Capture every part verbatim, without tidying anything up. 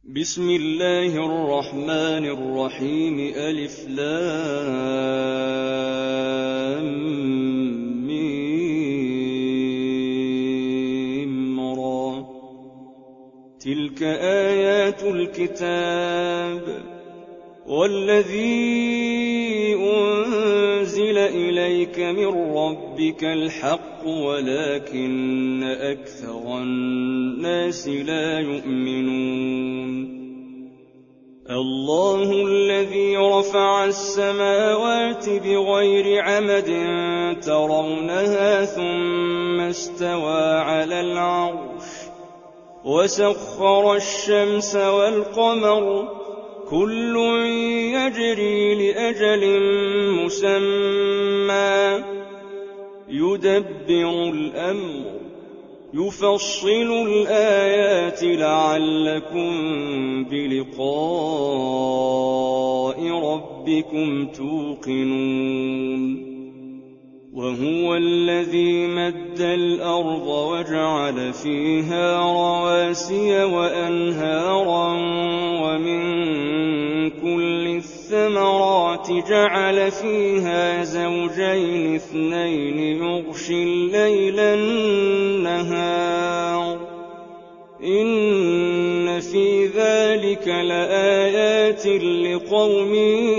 بسم الله الرحمن الرحيم ألف لام ميم را تلك آيات الكتاب والذي أنزل إليك من ربك الحق ولكن أكثر الناس لا يؤمنون الله الذي رفع السماوات بغير عمد ترونها ثم استوى على العرش وسخر الشمس والقمر كل يجري لأجل مسمى يدبر الأمر يفصل الآيات لعلكم بلقاء ربكم توقنون وهو الذي مد الأرض وجعل فيها رواسي وأنهارا ومن كل الثمرات جعل فيها زوجين اثنين يغشي الليل النهار إن في ذلك لآيات لقوم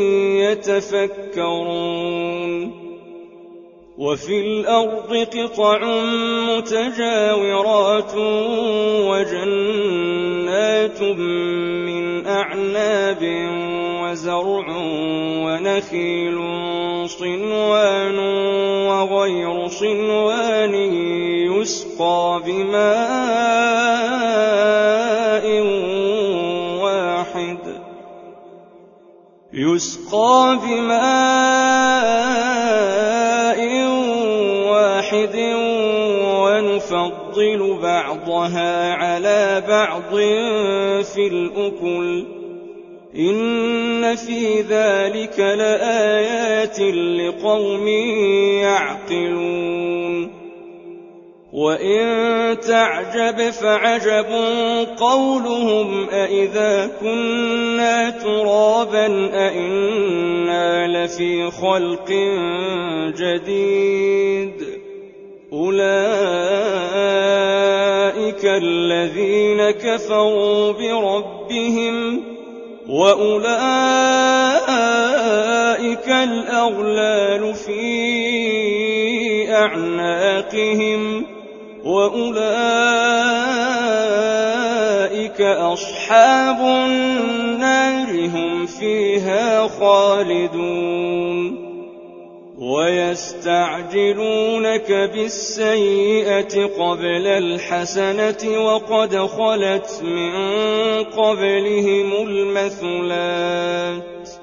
يتفكرون وفي الأرض قطع متجاورات وجنات من أعناب وزرع ونخيل صنوان وغير صنوان يسقى بماء واحد يسقى بماء واحد ونفضل بعضها على بعض في الأكل إن في ذلك لآيات لقوم يعقلون وإن تعجب فعجب قولهم أإذا كنا ترابا أإنا لفي خلق جديد أولئك الذين كفروا بربهم وأولئك الأغلال في أعناقهم وأولئك أصحاب النار هم فيها خالدون ويستعجلونك بالسيئة قبل الحسنة وقد خلت من قبلهم المثلات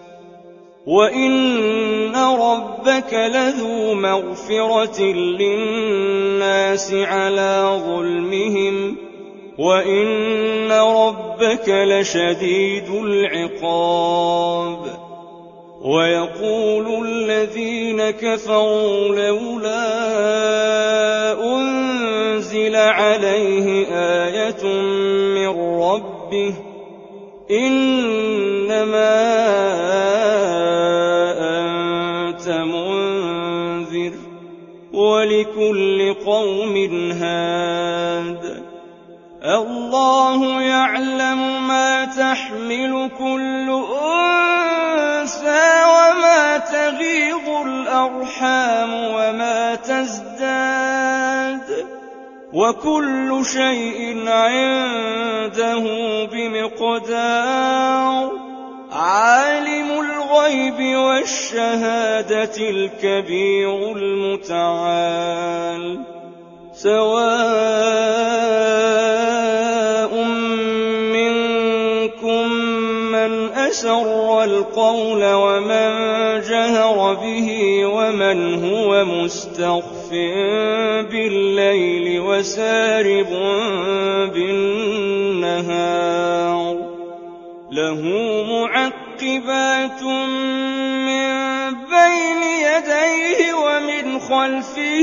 وإن ربك لذو مغفرة للناس على ظلمهم وإن ربك لشديد العقاب ويقول الذين كفروا لولا أنزل عليه آية من ربه إنما أنت منذر ولكل قوم هاد الله يعلم ما تحمل كل أنثى وما تغيض الأرحام وما تزداد وكل شيء عنده بمقدار عالم الغيب والشهادة الكبير المتعال سواء منكم من أسر القول ومن جهر به ومن هو مستخف بالليل وسارب بالنهار له معقبات من بين يديه ومن خلفه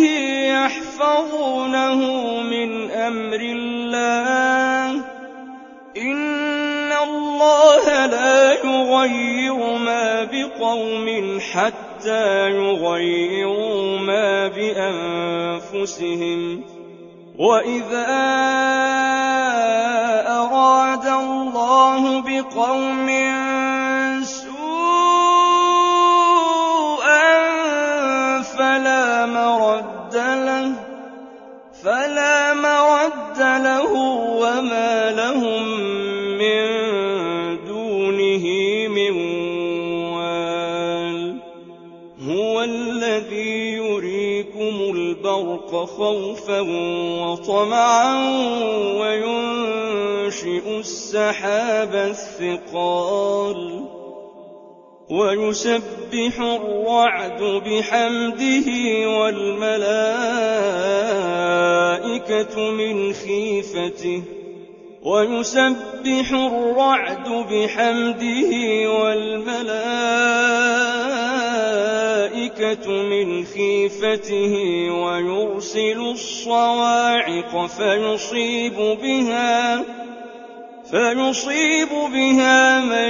يحفظونه من أمر الله إن ولا يغير ما بقوم حتى يغيروا ما بأنفسهم وإذا أراد الله بقوم سوءا فلا مرد له فلا مرد له وما لهم من دونه من وال هو الذي يريكم البرق خوفا وطمعا وينشئ السحاب الثقال ويسبح الرعد بحمده والملائكة من خيفته ويسبح الرعد بحمده والملائكة من خيفته ويرسل الصواعق فيصيب بها فيصيب بها من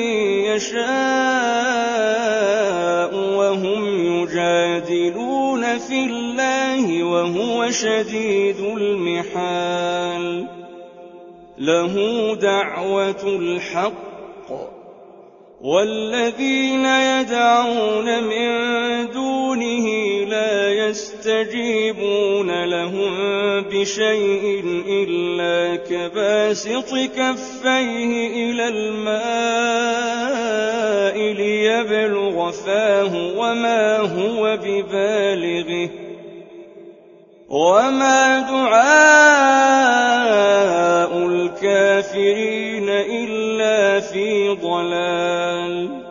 يشاء وهم يجادلون في الله وهو شديد المحال له دعوة الحق والذين يدعون من دونه لا يستجيبون لهم بشيء إلا كباسط كفيه إلى الماء ليبلغ فاه وما هو ببالغه وما دعاء الكافرين إلا في ضلال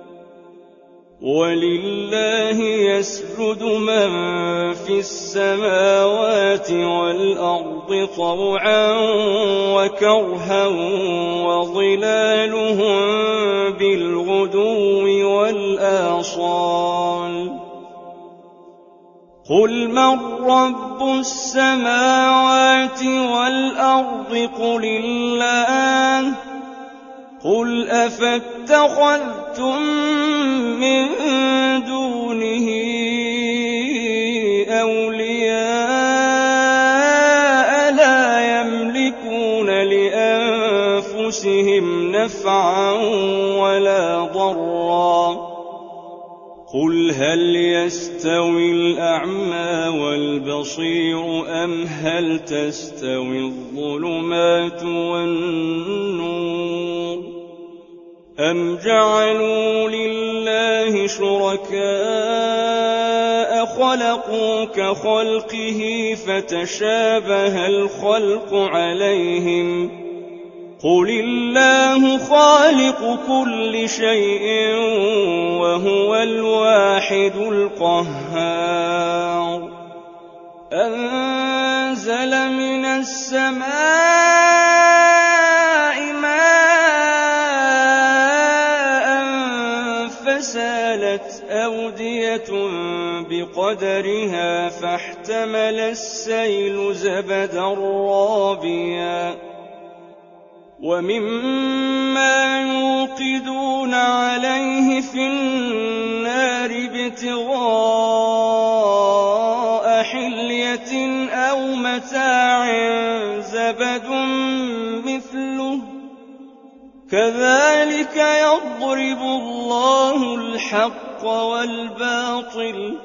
ولله يسجد من في السماوات والأرض طوعا وكرها وظلالهم بالغدو والآصال قل من رب السماوات والأرض قل الله قل أفاتخذتم من دونه أولياء لا يملكون لأنفسهم نفعا ولا ضرا قل هل يستوي الأعمى والبصير أم هل تستوي الظلمات والنور أم جعلوا لله شركاء خلقوا كخلقه فتشابه الخلق عليهم قل الله خالق كل شيء وهو الواحد القهار أنزل من السماء ماء فسالت أودية بقدرها فاحتمل السيل زبدا رابيا ومما يوقدون عليه في النار ابتغاء حلية أو متاع زبد مثله كذلك يضرب الله الحق والباطل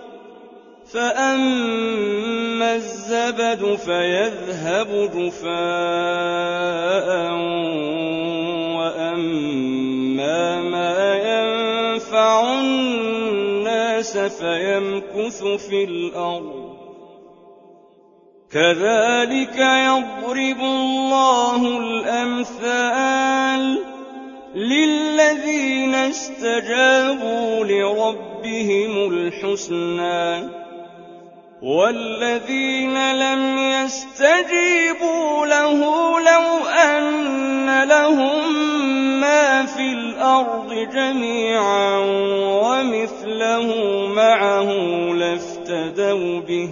فأما الزبد فيذهب جفاء وأما ما ينفع الناس فيمكث في الأرض كذلك يضرب الله الأمثال للذين استجابوا لربهم الحسنى والذين لم يستجيبوا له لو أن لهم ما في الأرض جميعا ومثله معه لافتدوا به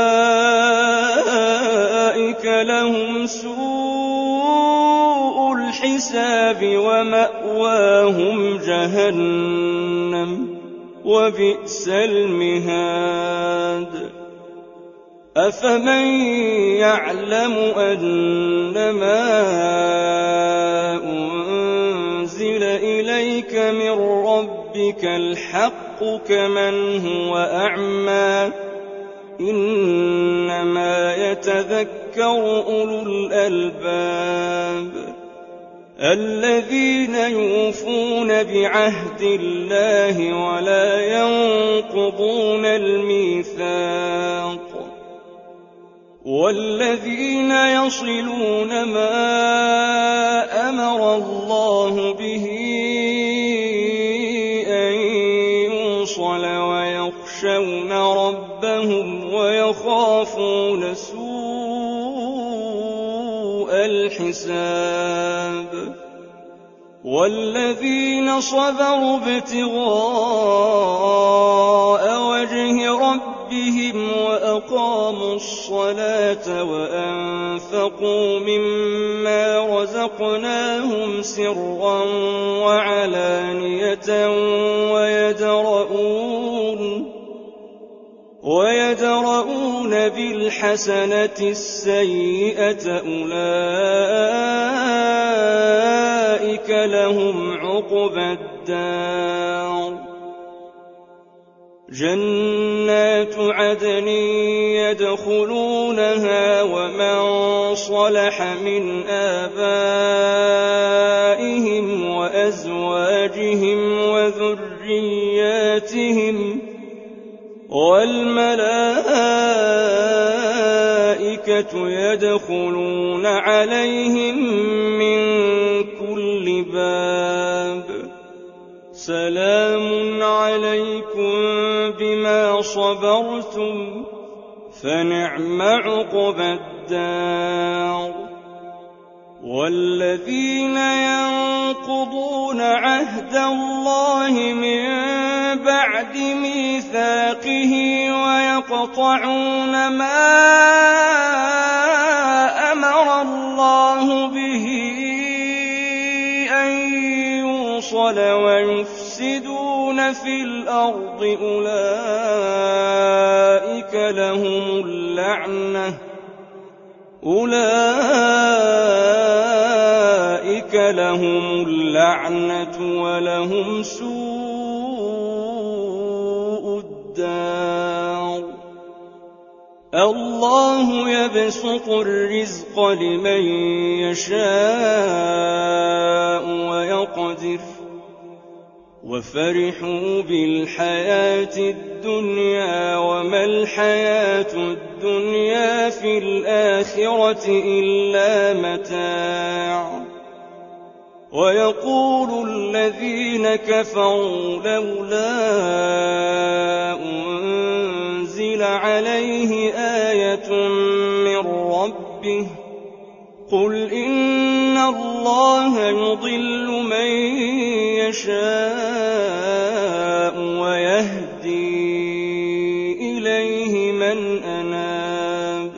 أولئك لهم سوء الحساب ومأواهم جهنم وبئس المهاد أفمن يعلم أنما أنزل إليك من ربك الحق كمن هو أعمى إنما يتذكر أولو الألباب الذين يوفون بعهد الله ولا ينقضون الميثاق والذين يصلون ما أمر الله به أن يوصل ويخشون ربهم ويخافون سوء الحساب والذين صبروا ابتغاء وجه ربهم وأقاموا الصلاة وأنفقوا مما رزقناهم سرا وعلانية ويدرؤون ويدرؤون بالحسنة السيئة أولئك لهم عقبى الدار جنات عدن يدخلونها ومن صلح من آبائهم وأزواجهم وذرياتهم والملائكة يدخلون عليهم من كل باب سلام عليكم بما صبرتم فنعم عقبى الدار والذين ينقضون عهد الله من بعد ميثاقه ويقطعون ما أمر الله به أن يوصل ويفسدون في الأرض أولئك لهم اللعنة أولئك لهم اللعنة ولهم سوء الدار الله يبسط الرزق لمن يشاء ويقدر وفرحوا بالحياة الدنيا وما الحياة الدنيا في الآخرة إلا متاع ويقول الذين كفروا لولا أنزل عليه آية من ربه قل إن الله يضل من يشاء ويهدي إليه من أناب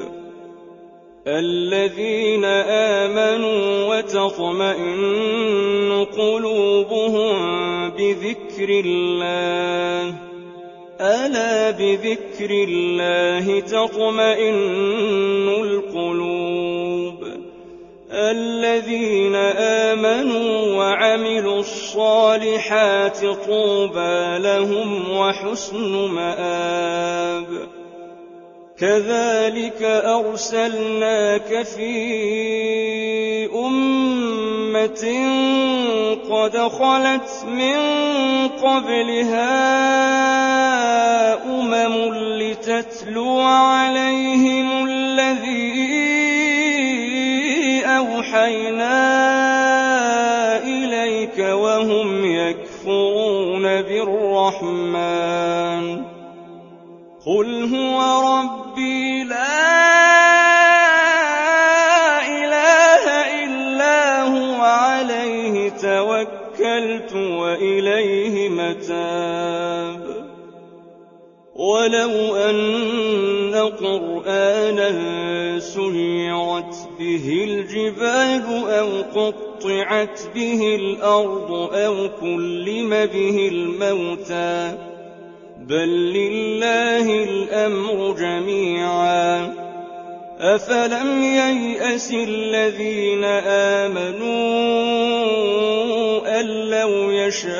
الذين آمنوا وتطمئن قلوبهم بذكر الله ألا بذكر الله تطمئن القلوب الذين آمنوا وعملوا الصالحات طوبى لهم وحسن مآب كذلك أرسلناك في أمة قد خلت من قبلها أمم لتتلو عليهم الذي أوحينا إليك وهم يكفرون بالرحمن قل هو ربي لا إله إلا هو عليه توكلت وإليه متاب ولو أن قرآنا سيرت به الجبال أو قطعت به الأرض أو كلم به الموتى بل لله الأمر جميعا أفلم ييأس الذين آمنوا أن لو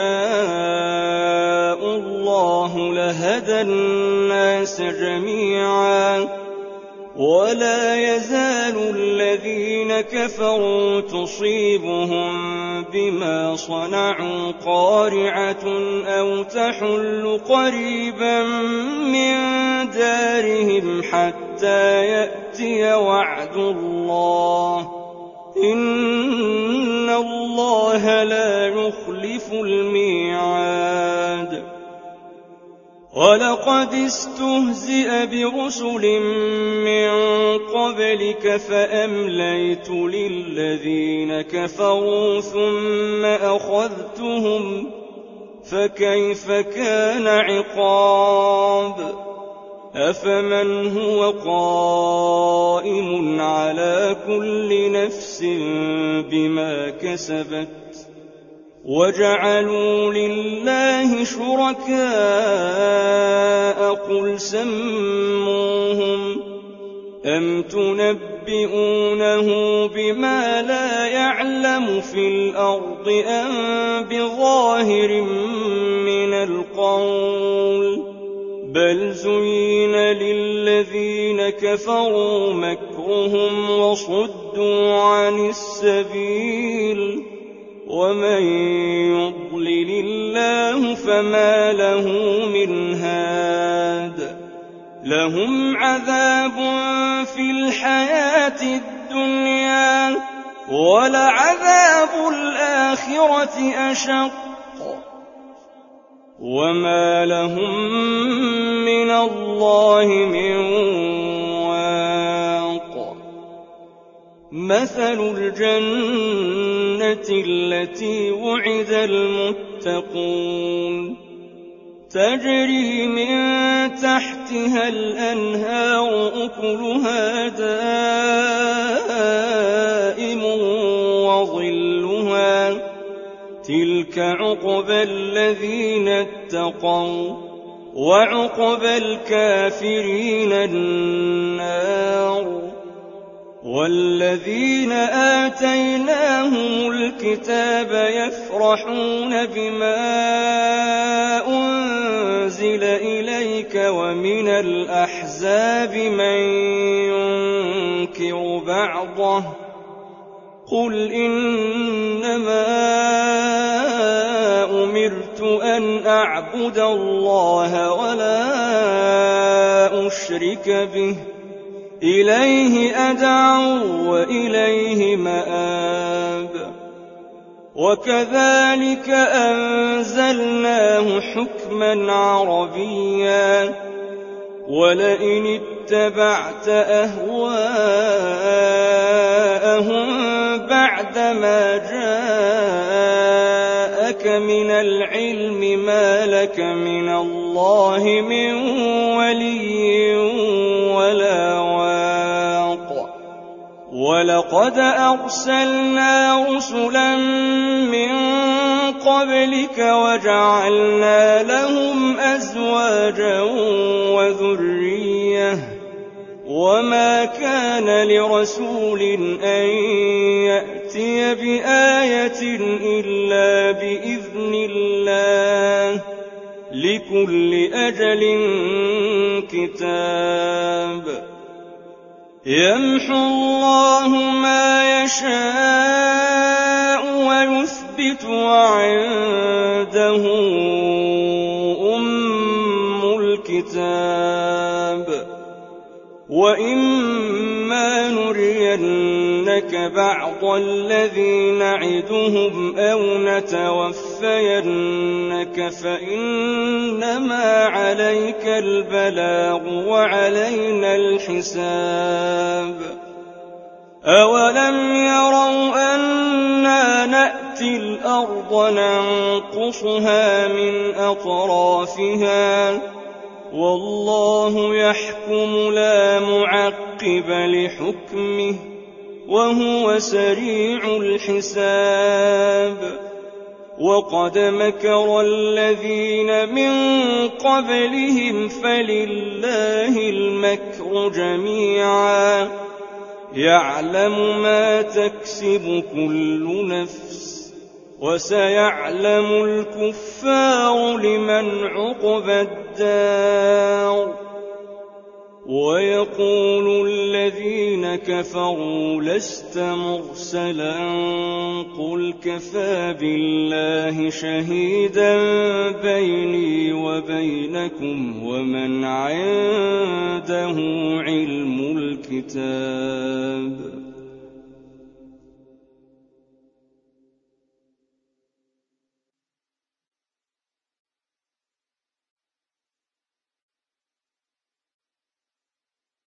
يشاء الله لهدى الناس جميعا ولا يزال الذين كفروا تصيبهم بما صنعوا قارعة أو تحل قريبا من دارهم حتى يأتي وعد الله إن الله لا يخلف الميعاد ولقد استهزئ برسل من قبلك فأمليت للذين كفروا ثم أخذتهم فكيف كان عقاب أفمن هو قائم على كل نفس بما كسبت وجعلوا لله شركاء قل سموهم أم تنبئونه بما لا يعلم في الأرض أم بظاهر من القول بل زين للذين كفروا مكرهم وصدوا عن السبيل ومن يضلل الله فما له من هاد لهم عذاب في الحياة الدنيا ولعذاب الآخرة أشق وما لهم من الله من واق مثل الجنة التي وعد المتقون تجري من تحتها الأنهار أكلها دائم وظلها تلك عقبى الذين اتقوا وعقبى الكافرين النار والذين آتيناهم الكتاب يفرحون بما أنزل إليك ومن الأحزاب من ينكر بعضه قل إنما أمرت أن أعبد الله ولا أشرك به إليه أدعو وإليه مآب وكذلك أنزلناه حكما عربيا ولئن اتبعت أهواءهم بعدما جاءك من العلم ما لك من الله من ولي ولا واق ولقد أرسلنا رسلا من قبلك وجعلنا لهم أزواجا وذرية وما كان لرسول أن يأتي بآية إلا بإذن الله لكل أجل كتاب يمحو الله ما يشاء ويثبت وعنده أم الكتاب وإما نرينك بعض الذي نعدهم أو نتوفينك فإنما عليك البلاغ وعلينا الحساب أولم يروا أنا نأتي الأرض ننقصها من أطرافها والله يحكم لا معقب لحكمه وهو سريع الحساب وقد مكر الذين من قبلهم فلله المكر جميعا يعلم ما تكسب كل نفس وسيعلم الكفار لمن عقبى الدار ويقول الذين كفروا لست مرسلا قل كفى بالله شهيدا بيني وبينكم ومن عنده علم الكتاب